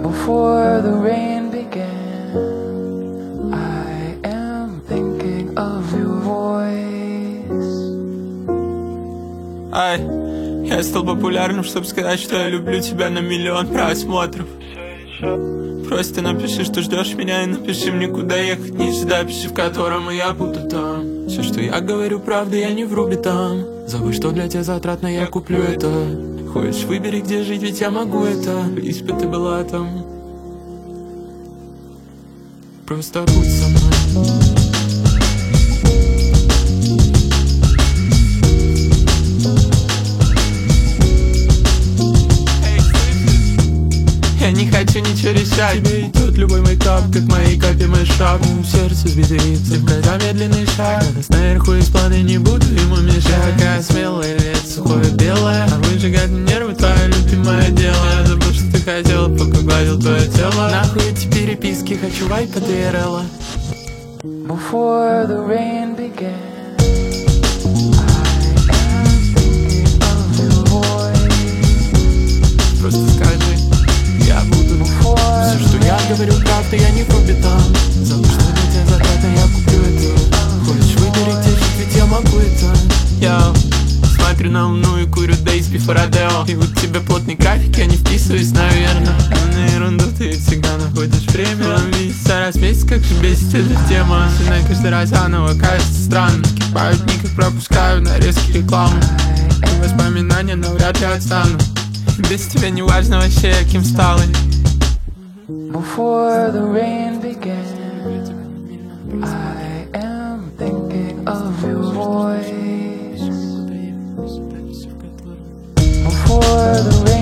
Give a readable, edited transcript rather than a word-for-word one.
Before the rain began, I am thinking of your voice. Ай, я стал популярным, чтобы сказать, что я люблю тебя на миллион просмотров. Просто напиши, что ждешь меня, и напиши мне, куда ехать, не ждай, пиши, в котором и я буду там. Все, что я говорю, правда, я не вру битам. Забудь, что для тебя затратно, я куплю это. Хочешь, выбери, где жить, ведь я могу это. Лишь бы ты была там. Просто будь со мной. Я не хочу ничего решать. Тебе идет любой мейкап, как моей капе мой шаг. Сердце сбедерится, когда медленный шаг. Я нас наверху из планы, не буду ему мешать. Такая смелая, вет сухое белое. А выжигать нервы твое любимое дело. Я забыл, что ты хотела, пока гладил твое тело. Нахуй эти переписки, хочу вайпа ДРЛа. Before the rain began, I am thinking of your voice. Просто скажи, я буду. Все, что я говорю, правда, я не вру битам. Забудь, что для тебя затратно, я куплю это. Хочешь, выбери, где жить, ведь я могу это. Я смотрю на луну и курю Days Before Adele. И вот тебе плотный график, я не вписываюсь, наверное. На ерунду ты ведь всегда находишь время. Видится раз в месяц, как же бесит эта тема. Сильно каждый раз заново кажется странно. Скипают дни, как пропускаю нарезки рекламы. И воспоминания навряд ли отстану. Без тебя не важно вообще, каким стал. Before the rain began, I am thinking of your voice. Before the rain